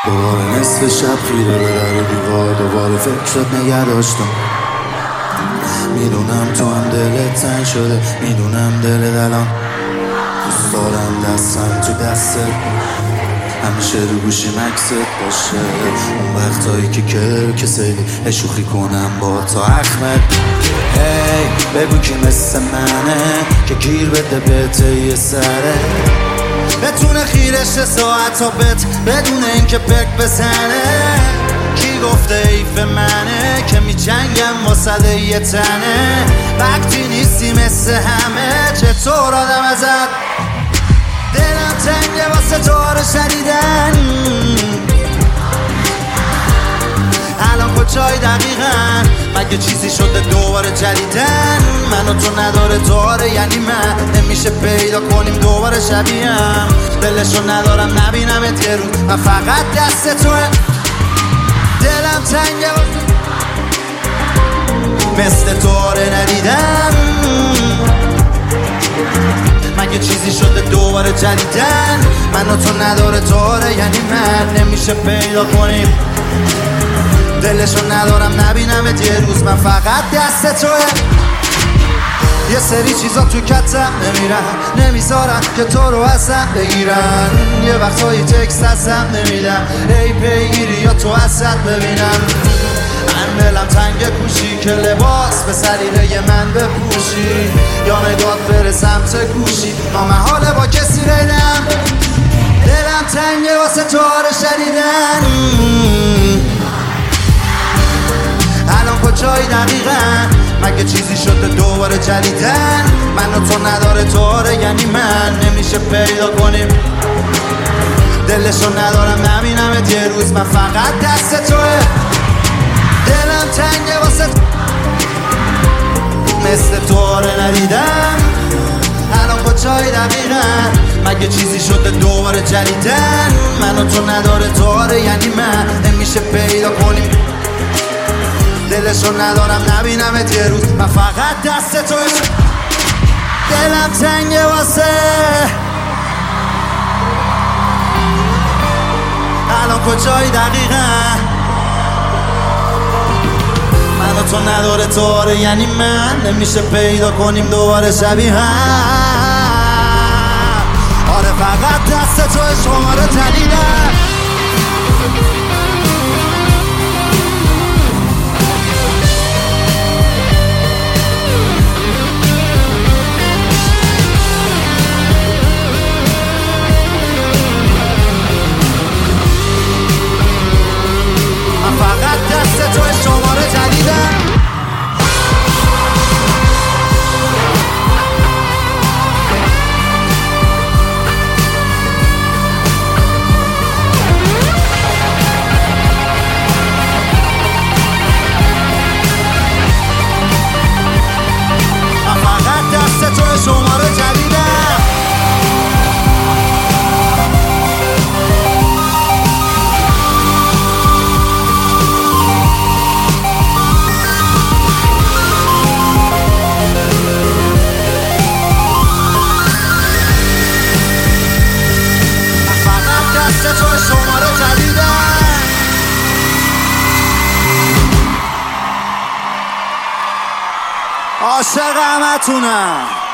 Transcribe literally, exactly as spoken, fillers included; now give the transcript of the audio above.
دوباره نصف شب خیره به در دیوار، دوباره فکرت نگه داشتم. میدونم تو هم دلت تنگ شده، میدونم دلت الان دوست دارم دستم تو دستت، همیشه رو گوشی مکست باشه. اون وقتایی که کر کسیلی اشوخی کنم با تا احمد. هی بگو کی مثل منه که گیر بده بهته یه سره، بتونه خیرش ساعت تا بت بدون اینکه بک بزنه. کی گفته ایف منه که می جنگم واسه یه تنه، وقتی نیستی مثل همه چطور آدم ازت. دلم تنگه واسه تو رو شنیدن، الان کجایی دقیقا؟ مگه چیزی شده دوباره جدیدن؟ من و تو نداره داره، یعنی من نمیشه پیدا کنیم دوباره شبیهم. دلشو ندارم نبینمت یه روز، من فقط دست توه. دلم تنگه مثل تو آره ندیدم، مگه چیزی شده دوباره جدیدن؟ من و تو نداره داره، یعنی من نمیشه پیدا کنیم. دلشو ندارم نبینمت یه روز، من فقط دست توه. یه سری چیزا تو کتم نمیرن، نمیذارن که تو رو ازم بگیرن. یه وقتایی تکست ازم نمیدم، ای پیگیری یا تو ازت ببینم. من دلم تنگ کوشی که لباس به سلیقه من بپوشی، یا نگات بره سمت گوشی نامحاله با کسی ریدم. دلم تنگه واسه تو رو شنیدن، الان کجایی دقیقا؟ مگه چیزی شده دوباره جدیدن؟ من و تو نداره طوره، یعنی من نمیشه پیدا کنیم. دلشو ندارم نبینمت یه روز، من فقط دست توه. دلم تنگه واسه مثل طوره ندیدم، الان کجایی دقیقا؟ مگه چیزی شده دوباره جدیدن؟ من و تو نداره طوره، یعنی من نمیشه پیدا کنیم. دلشو ندارم نبینمت یه روز، من فقط دست توی. دلم تنگه واسه الان کجایی دقیقا؟ من و تو نداره طوره، یعنی من نمیشه پیدا کنیم دوباره شبیه هم. آره فقط دست توی شماره تنیدم. عاشق همتونم.